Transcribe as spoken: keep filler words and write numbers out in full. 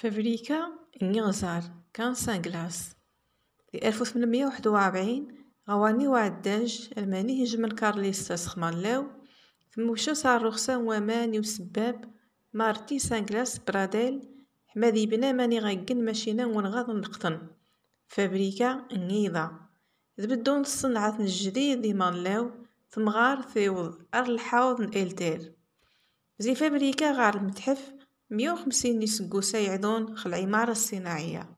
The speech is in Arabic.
فابريكا إنجلزار كان سانغلاس في ألف وثمنمية وواحد وأربعين غواني وعداج ألماني هجمن كارليس سخمانلاو ثموشا صار رخصان وماني وسباب مارتي سانغلاس براديل حمادي بنا ماني غاقن ماشينا ونغاض نقطن فابريكا نيضا تبدون الصنعة الجديد دي مانلاو ثمغار ثيوض أر الحوض الإلتير زي فابريكا غار المتحف مية وخمسين يسقو سيعدون خل العمارة الصناعية.